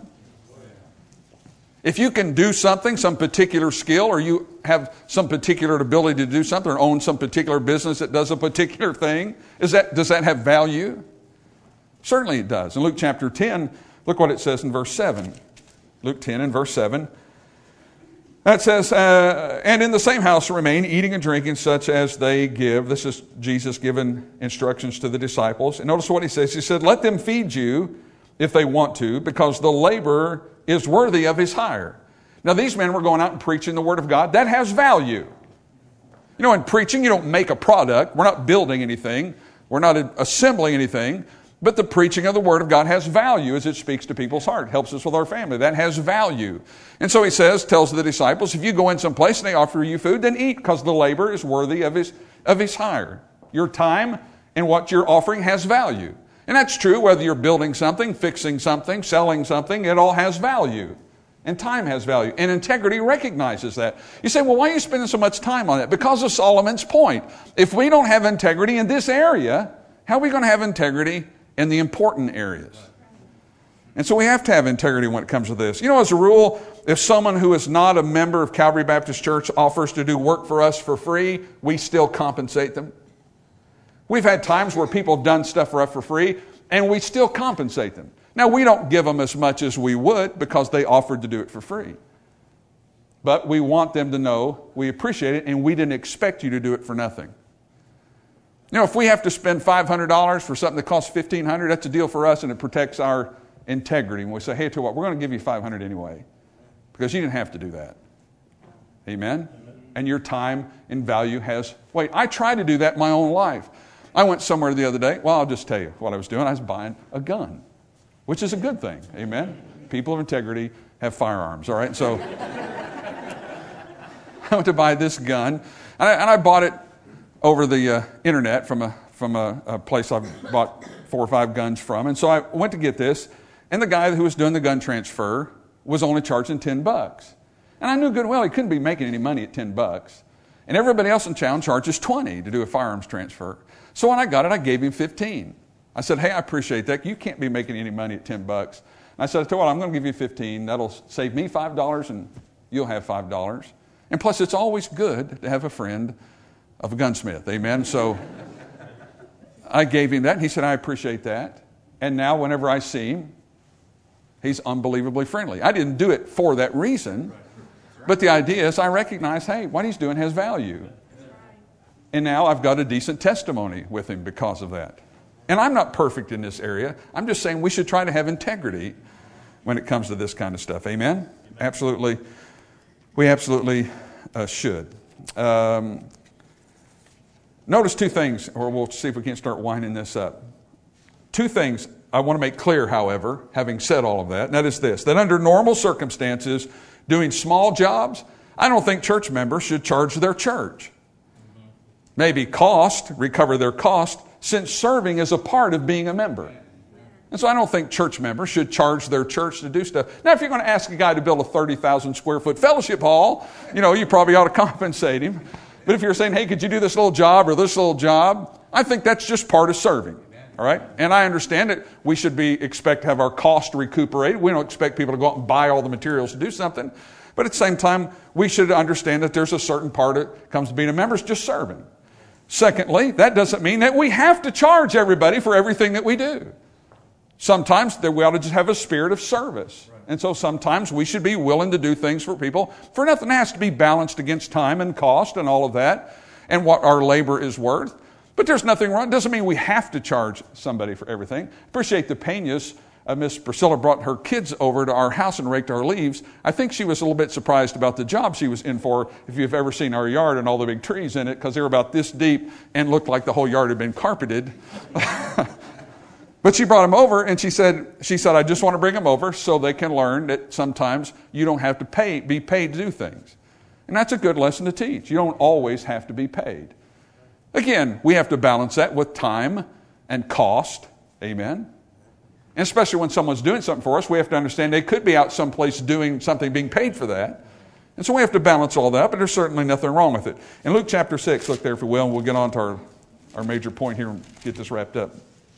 If you can do something, some particular skill, or you have some particular ability to do something, or own some particular business that does a particular thing, is that, does that have value? Certainly it does. In Luke chapter ten, look what it says in verse seven. Luke ten and verse seven. That says, uh, and in the same house remain, eating and drinking such as they give. This is Jesus giving instructions to the disciples. And notice what he says. He said, let them feed you if they want to, because the laborer is worthy of his hire. Now, these men were going out and preaching the Word of God. That has value. You know, in preaching, you don't make a product. We're not building anything. We're not assembling anything. But the preaching of the Word of God has value as it speaks to people's heart. Helps us with our family. That has value. And so he says, tells the disciples, if you go in some place and they offer you food, then eat, because the labor is worthy of his, of his hire. Your time and what you're offering has value. And that's true whether you're building something, fixing something, selling something, it all has value. And time has value. And integrity recognizes that. You say, well, why are you spending so much time on that? Because of Solomon's point. If we don't have integrity in this area, how are we going to have integrity in the important areas? And so we have to have integrity when it comes to this. You know, as a rule, if someone who is not a member of Calvary Baptist Church offers to do work for us for free, we still compensate them. We've had times where people have done stuff for us for free, and we still compensate them. Now, we don't give them as much as we would because they offered to do it for free. But we want them to know we appreciate it, and we didn't expect you to do it for nothing. You know, if we have to spend five hundred dollars for something that costs fifteen hundred dollars, that's a deal for us, and it protects our integrity. And we say, hey, tell you what, we're going to give you five hundred dollars anyway, because you didn't have to do that. Amen? Amen? And your time and value has weight. I try to do that in my own life. I went somewhere the other day. Well, I'll just tell you what I was doing. I was buying a gun, which is a good thing. Amen? People of integrity have firearms, all right? So I went to buy this gun, and I, and I bought it over the uh, internet from a from a, a place I've bought four or five guns from. And so I went to get this, and the guy who was doing the gun transfer was only charging ten bucks. And I knew good well he couldn't be making any money at ten bucks. And everybody else in town charges twenty to do a firearms transfer. So when I got it, I gave him fifteen. I said, hey, I appreciate that. You can't be making any money at ten bucks. And I said, I tell you what, I'm going to give you fifteen. That'll save me five dollars and you'll have five dollars. And plus, it's always good to have a friend of a gunsmith. Amen. So I gave him that, and he said, I appreciate that. And now whenever I see him, he's unbelievably friendly. I didn't do it for that reason, but the idea is I recognize, hey, what he's doing has value. And now I've got a decent testimony with him because of that. And I'm not perfect in this area. I'm just saying we should try to have integrity when it comes to this kind of stuff. Amen? Amen. Absolutely. We absolutely uh, should. Um, notice two things, or we'll see if we can't start winding this up. Two things I want to make clear, however, having said all of that, and that is this, that under normal circumstances, doing small jobs, I don't think church members should charge their church. Maybe cost, recover their cost, since serving is a part of being a member. And so I don't think church members should charge their church to do stuff. Now, if you're going to ask a guy to build a thirty thousand square foot fellowship hall, you know, you probably ought to compensate him. But if you're saying, hey, could you do this little job or this little job? I think that's just part of serving. All right? And I understand that we should be expect to have our cost recuperated. We don't expect people to go out and buy all the materials to do something. But at the same time, we should understand that there's a certain part that comes to being a member is just serving. Secondly, that doesn't mean that we have to charge everybody for everything that we do. Sometimes we ought to just have a spirit of service. And so sometimes we should be willing to do things for people, for nothing has to be balanced against time and cost and all of that, and what our labor is worth. But there's nothing wrong. It doesn't mean we have to charge somebody for everything. Appreciate the Peñas. Uh, Miss Priscilla brought her kids over to our house and raked our leaves. I think she was a little bit surprised about the job she was in for, if you've ever seen our yard and all the big trees in it, because they were about this deep and looked like the whole yard had been carpeted. But she brought them over, and she said, she said, I just want to bring them over so they can learn that sometimes you don't have to pay, be paid to do things. And that's a good lesson to teach. You don't always have to be paid. Again, we have to balance that with time and cost. Amen. And especially when someone's doing something for us, we have to understand they could be out someplace doing something, being paid for that. And so we have to balance all that, but there's certainly nothing wrong with it. In Luke chapter six, look there if you will, and we'll get on to our, our major point here and get this wrapped up.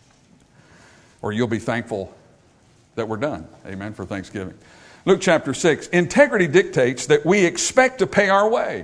Or you'll be thankful that we're done. Amen, for Thanksgiving. Luke chapter six. Integrity dictates that we expect to pay our way.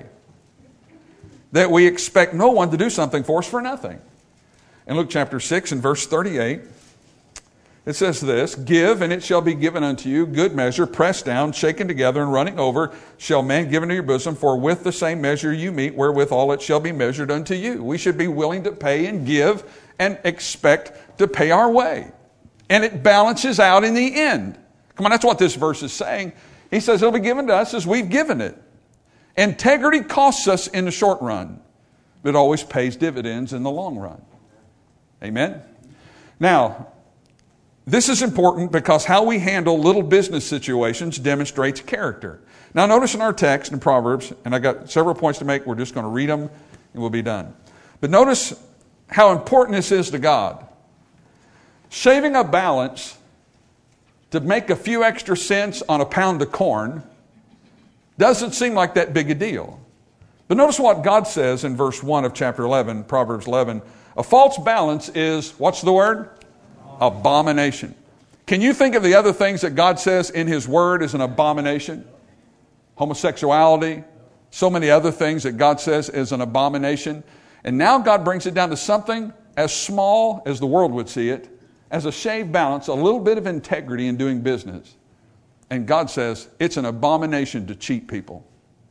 That we expect no one to do something for us for nothing. In Luke chapter six and verse thirty-eight, it says this, give and it shall be given unto you, good measure, pressed down, shaken together, and running over, shall men give into your bosom, for with the same measure you meet, wherewithal it shall be measured unto you. We should be willing to pay and give and expect to pay our way. And it balances out in the end. Come on, that's what this verse is saying. He says it'll be given to us as we've given it. Integrity costs us in the short run, but it always pays dividends in the long run. Amen? Now, this is important because how we handle little business situations demonstrates character. Now, notice in our text in Proverbs, and I got several points to make. We're just going to read them and we'll be done. But notice how important this is to God. Shaving a balance to make a few extra cents on a pound of corn doesn't seem like that big a deal. But notice what God says in verse one of chapter eleven, Proverbs eleven. A false balance is, what's the word? Abomination. Can you think of the other things that God says in His Word as an abomination? Homosexuality, so many other things that God says is an abomination. And now God brings it down to something as small as the world would see it, as a shaved balance, a little bit of integrity in doing business. And God says it's an abomination to cheat people.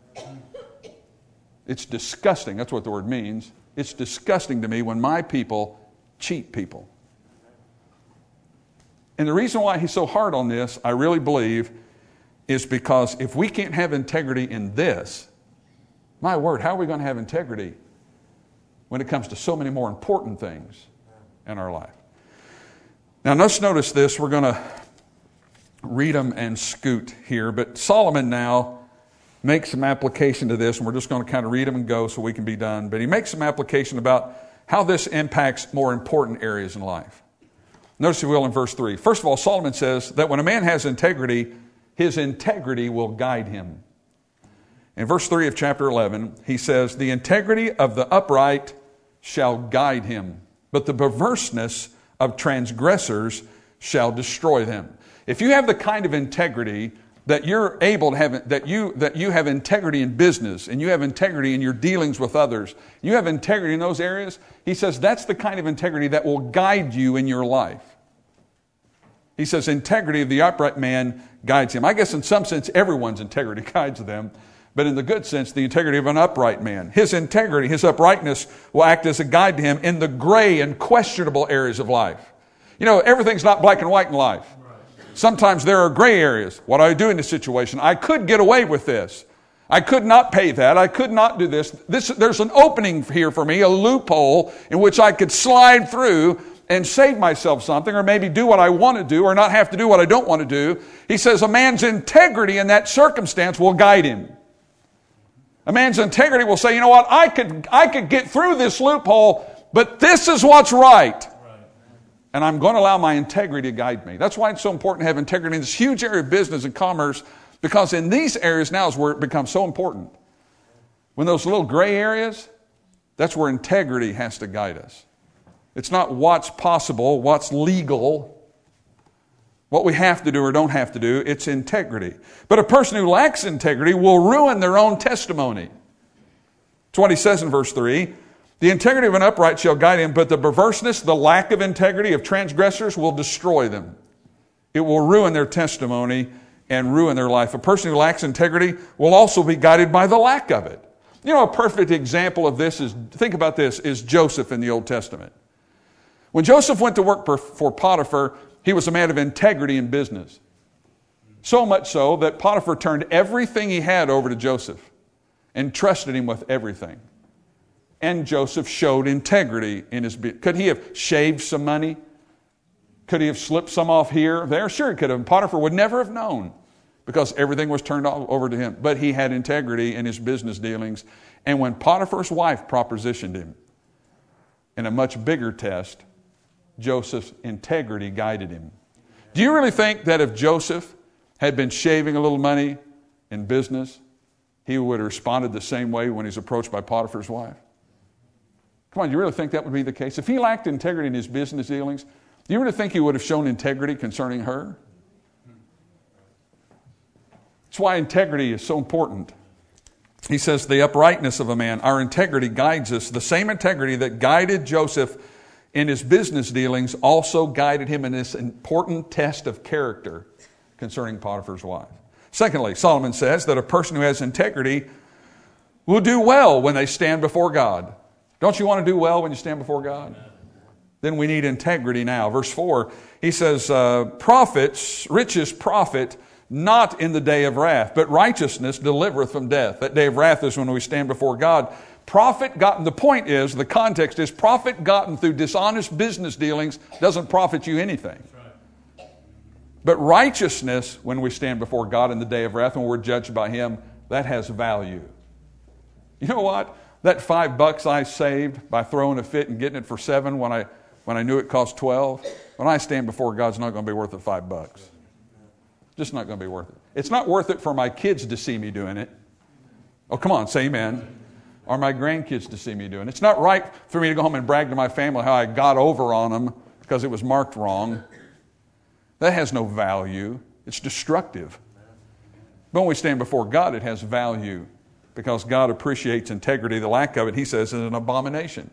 It's disgusting. That's what the word means. It's disgusting to me when my people cheat people. And the reason why He's so hard on this, I really believe, is because if we can't have integrity in this, my word, how are we going to have integrity when it comes to so many more important things in our life? Now, let's notice this. We're going to read them and scoot here. But Solomon now makes some application to this, and we're just going to kind of read them and go so we can be done. But he makes some application about how this impacts more important areas in life. Notice, if you will, in verse three. First of all, Solomon says that when a man has integrity, his integrity will guide him. In verse three of chapter eleven, he says, the integrity of the upright shall guide him, but the perverseness of transgressors shall destroy them. If you have the kind of integrity that you're able to have, that you, that you have integrity in business, and you have integrity in your dealings with others, you have integrity in those areas, he says that's the kind of integrity that will guide you in your life. He says integrity of the upright man guides him. I guess in some sense everyone's integrity guides them, but in the good sense, the integrity of an upright man. His integrity, his uprightness will act as a guide to him in the gray and questionable areas of life. You know, everything's not black and white in life. Sometimes there are gray areas. What do I do in this situation? I could get away with this. I could not pay that. I could not do this. This there's an opening here for me, a loophole in which I could slide through and save myself something, or maybe do what I want to do, or not have to do what I don't want to do. He says a man's integrity in that circumstance will guide him. A man's integrity will say, you know what, I could, I could get through this loophole, but this is what's right. And I'm going to allow my integrity to guide me. That's why it's so important to have integrity in this huge area of business and commerce, because in these areas now is where it becomes so important. When those little gray areas, that's where integrity has to guide us. It's not what's possible, what's legal, what we have to do or don't have to do. It's integrity. But a person who lacks integrity will ruin their own testimony. That's what he says in verse three. The integrity of an upright shall guide him, but the perverseness, the lack of integrity of transgressors will destroy them. It will ruin their testimony and ruin their life. A person who lacks integrity will also be guided by the lack of it. You know, a perfect example of this is, think about this, is Joseph in the Old Testament. When Joseph went to work for Potiphar, he was a man of integrity in business. So much so that Potiphar turned everything he had over to Joseph and trusted him with everything. And Joseph showed integrity in his business. Could he have shaved some money? Could he have slipped some off here, there? Sure he could have. Potiphar would never have known because everything was turned over to him. But he had integrity in his business dealings. And when Potiphar's wife propositioned him in a much bigger test, Joseph's integrity guided him. Do you really think that if Joseph had been shaving a little money in business, he would have responded the same way when he's approached by Potiphar's wife? Come on, do you really think that would be the case? If he lacked integrity in his business dealings, do you really think he would have shown integrity concerning her? That's why integrity is so important. He says the uprightness of a man, our integrity guides us. The same integrity that guided Joseph in his business dealings also guided him in this important test of character concerning Potiphar's wife. Secondly, Solomon says that a person who has integrity will do well when they stand before God. Don't you want to do well when you stand before God? Then we need integrity now. Verse four, he says, uh, prophets, riches profit not in the day of wrath, but righteousness delivereth from death. That day of wrath is when we stand before God. Profit gotten, the point is, the context is, profit gotten through dishonest business dealings doesn't profit you anything. Right. But righteousness, when we stand before God in the day of wrath, when we're judged by Him, that has value. You know what? That five bucks I saved by throwing a fit and getting it for seven when I when I knew it cost twelve, when I stand before God, it's not going to be worth the five bucks. Just not going to be worth it. It's not worth it for my kids to see me doing it. Oh, come on, say amen. Or my grandkids to see me doing it. It's not right for me to go home and brag to my family how I got over on them because it was marked wrong. That has no value. It's destructive. But when we stand before God, it has value because God appreciates integrity. The lack of it, He says, is an abomination.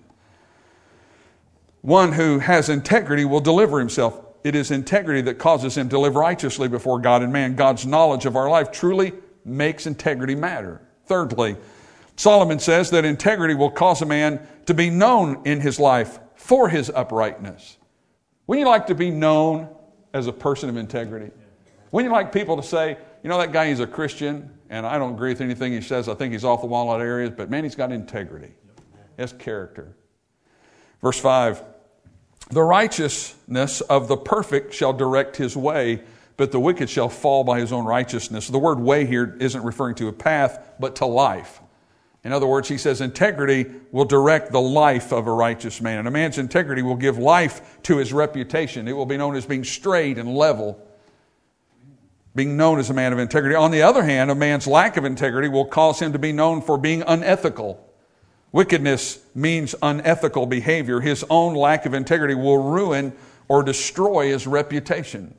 One who has integrity will deliver himself. It is integrity that causes him to live righteously before God and man. God's knowledge of our life truly makes integrity matter. Thirdly, Solomon says that integrity will cause a man to be known in his life for his uprightness. Wouldn't you like to be known as a person of integrity? Wouldn't you like people to say, you know, that guy, he's a Christian, and I don't agree with anything he says. I think he's off the wall in a lot of areas, but man, he's got integrity. He has character. Verse five, the righteousness of the perfect shall direct his way, but the wicked shall fall by his own righteousness. The word way here isn't referring to a path, but to life. In other words, he says integrity will direct the life of a righteous man. And a man's integrity will give life to his reputation. It will be known as being straight and level, being known as a man of integrity. On the other hand, a man's lack of integrity will cause him to be known for being unethical. Wickedness means unethical behavior. His own lack of integrity will ruin or destroy his reputation.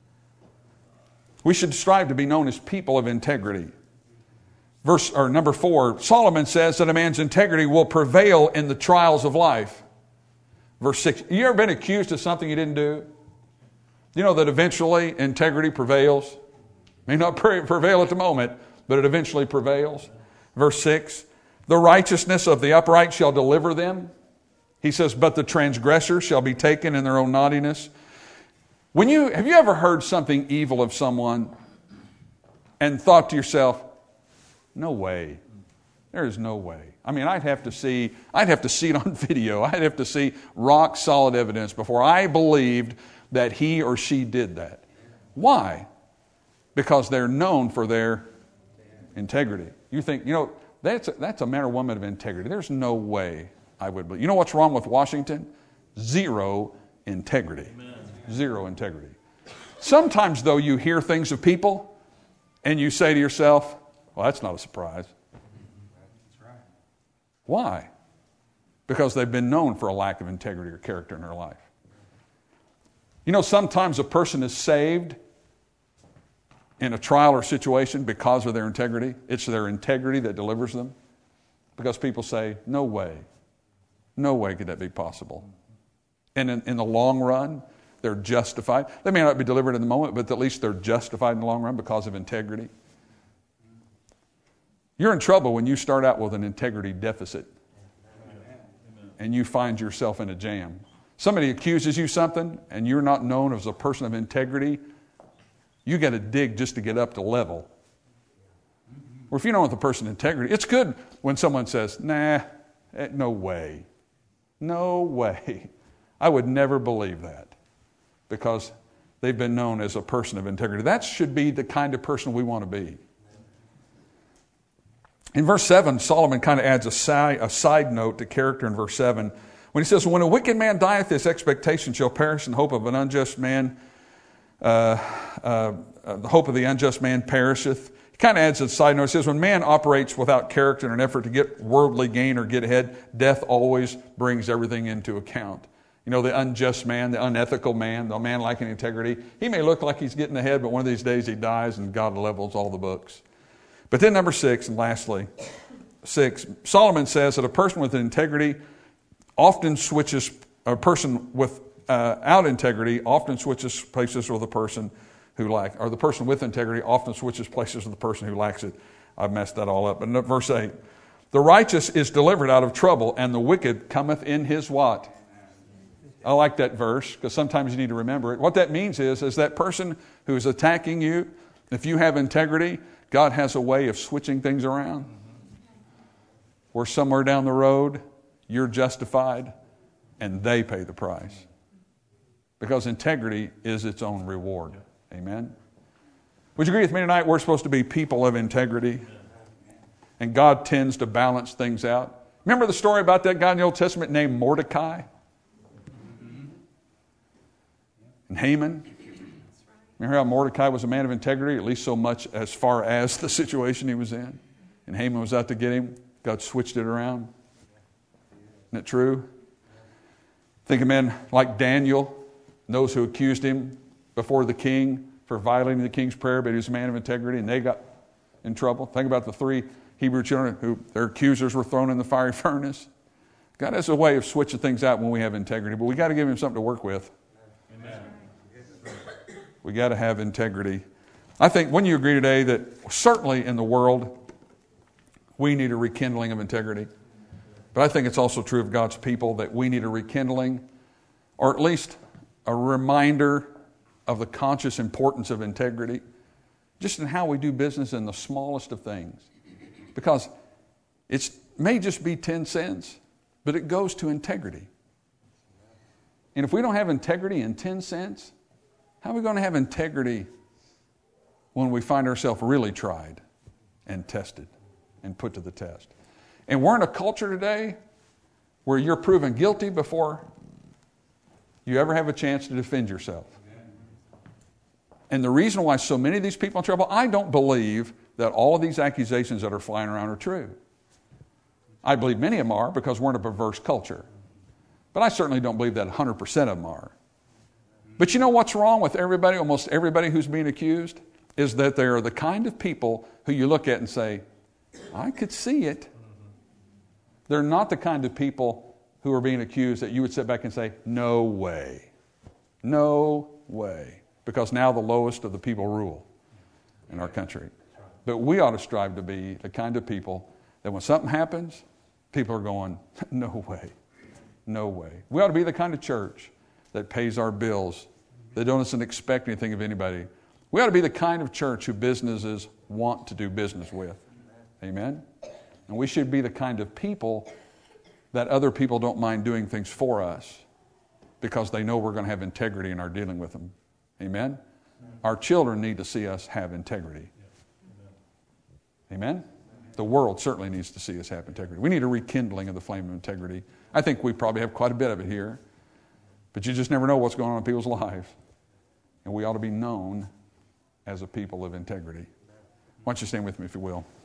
We should strive to be known as people of integrity. Verse or number four, Solomon says that a man's integrity will prevail in the trials of life. Verse six, you ever been accused of something you didn't do? You know that eventually integrity prevails. May not prevail at the moment, but it eventually prevails. Verse six, the righteousness of the upright shall deliver them. He says, but the transgressors shall be taken in their own naughtiness. When you have you ever heard something evil of someone and thought to yourself, no way. There is no way. I mean, I'd have to see, I'd have to see it on video. I'd have to see rock solid evidence before I believed that he or she did that. Why? Because they're known for their integrity. You think, you know, that's a, that's a man or woman of integrity. There's no way I would believe. You know what's wrong with Washington? Zero integrity. Amen. Zero integrity. Sometimes, though, you hear things of people and you say to yourself, well, that's not a surprise. That's right. Why? Because they've been known for a lack of integrity or character in their life. You know, sometimes a person is saved in a trial or situation because of their integrity. It's their integrity that delivers them. Because people say, no way. No way could that be possible. And in, in the long run, they're justified. They may not be delivered in the moment, but at least they're justified in the long run because of integrity. You're in trouble when you start out with an integrity deficit and you find yourself in a jam. Somebody accuses you something and you're not known as a person of integrity, you got to dig just to get up to level. Or if you're known as a person of integrity, it's good when someone says, nah, no way. No way. I would never believe that because they've been known as a person of integrity. That should be the kind of person we want to be. In verse seven, Solomon kind of adds a side, a side note to character in verse seven. When he says, when a wicked man dieth, his expectation shall perish, and the hope of an unjust man, uh, uh, uh, the hope of the unjust man perisheth. He kind of adds a side note. He says, when man operates without character in an effort to get worldly gain or get ahead, death always brings everything into account. You know, the unjust man, the unethical man, the man lacking integrity, he may look like he's getting ahead, but one of these days he dies and God levels all the books. But then number six, and lastly, six, Solomon says that a person with integrity often switches, a person without integrity often switches places with a person who lacks, or the person with integrity often switches places with the person who lacks it. I've messed that all up. But verse eight, the righteous is delivered out of trouble, and the wicked cometh in his what? I like that verse because sometimes you need to remember it. What that means is, is that person who is attacking you, if you have integrity, God has a way of switching things around. Where somewhere down the road, you're justified and they pay the price. Because integrity is its own reward. Amen? Would you agree with me tonight? We're supposed to be people of integrity. And God tends to balance things out. Remember the story about that guy in the Old Testament named Mordecai? And Haman? Remember how Mordecai was a man of integrity, at least so much as far as the situation he was in? And Haman was out to get him. God switched it around. Isn't it true? Think of men like Daniel, those who accused him before the king for violating the king's prayer, but he was a man of integrity, and they got in trouble. Think about the three Hebrew children who their accusers were thrown in the fiery furnace. God has a way of switching things out when we have integrity, but we got to give him something to work with. Amen. We got to have integrity. I think, wouldn't you agree today that certainly in the world we need a rekindling of integrity? But I think it's also true of God's people that we need a rekindling, or at least a reminder of the conscious importance of integrity, just in how we do business in the smallest of things. Because it may just be ten cents, but it goes to integrity. And if we don't have integrity in ten cents, how are we going to have integrity when we find ourselves really tried and tested and put to the test. And we're in a culture today where you're proven guilty before you ever have a chance to defend yourself. And the reason why so many of these people are in trouble, I don't believe that all of these accusations that are flying around are true. I believe many of them are because we're in a perverse culture. But I certainly don't believe that one hundred percent of them are. But you know what's wrong with everybody, almost everybody who's being accused? Is that they're the kind of people who you look at and say, I could see it. They're not the kind of people who are being accused that you would sit back and say, no way. No way. Because now the lowest of the people rule in our country. But we ought to strive to be the kind of people that when something happens, people are going, no way. No way. We ought to be the kind of church that pays our bills, that doesn't expect anything of anybody. We ought to be the kind of church who businesses want to do business with. Amen? And we should be the kind of people that other people don't mind doing things for us because they know we're going to have integrity in our dealing with them. Amen? Our children need to see us have integrity. Amen? The world certainly needs to see us have integrity. We need a rekindling of the flame of integrity. I think we probably have quite a bit of it here. But you just never know what's going on in people's lives. And we ought to be known as a people of integrity. Why don't you stand with me if you will.